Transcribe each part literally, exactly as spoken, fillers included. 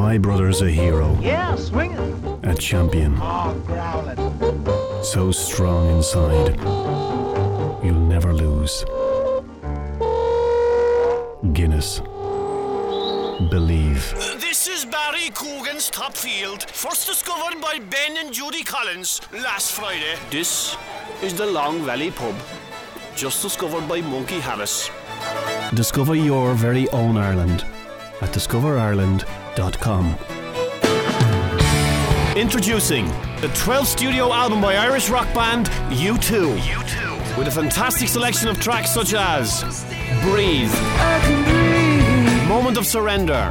My brother's a hero. Yeah, swing it. A champion. Oh, growl it. So strong inside. You'll never lose. Guinness. Believe. This is Barry Coogan's Top Field, first discovered by Ben and Judy Collins last Friday. This is the Long Valley Pub, just discovered by Monkey Harris. Discover your very own Ireland at discover ireland dot com. Introducing the twelfth studio album by Irish rock band U two. U two. With a fantastic selection of tracks such as Breathe, Moment of Surrender,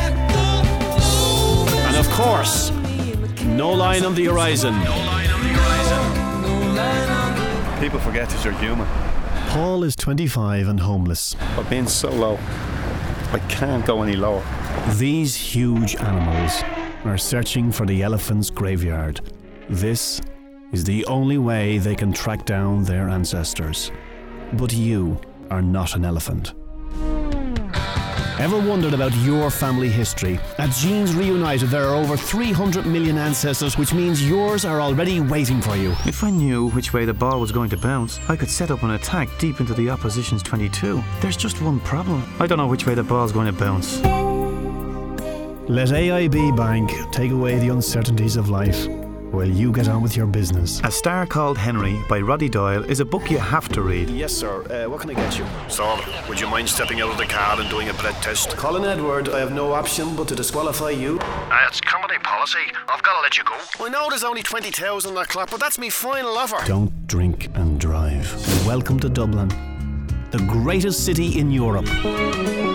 and of course, No Line on the Horizon. No Line on the Horizon. People forget that you're human. Paul is twenty-five and homeless. I've been so low. I can't go any lower. These huge animals are searching for the elephant's graveyard. This is the only way they can track down their ancestors. But you are not an elephant. Ever wondered about your family history? At Genes Reunited, there are over three hundred million ancestors, which means yours are already waiting for you. If I knew which way the ball was going to bounce, I could set up an attack deep into the opposition's twenty-two. There's just one problem. I don't know which way the ball's going to bounce. Let A I B Bank take away the uncertainties of life while you get on with your business. A Star Called Henry by Roddy Doyle is a book you have to read. Yes, sir. Uh, what can I get you? Sir, would you mind stepping out of the car and doing a breath test? Colin Edward, I have no option but to disqualify you. Uh, it's company policy. I've got to let you go. I know there's only twenty thousand on that clock, but that's me final offer. Don't drink and drive. Welcome to Dublin, the greatest city in Europe.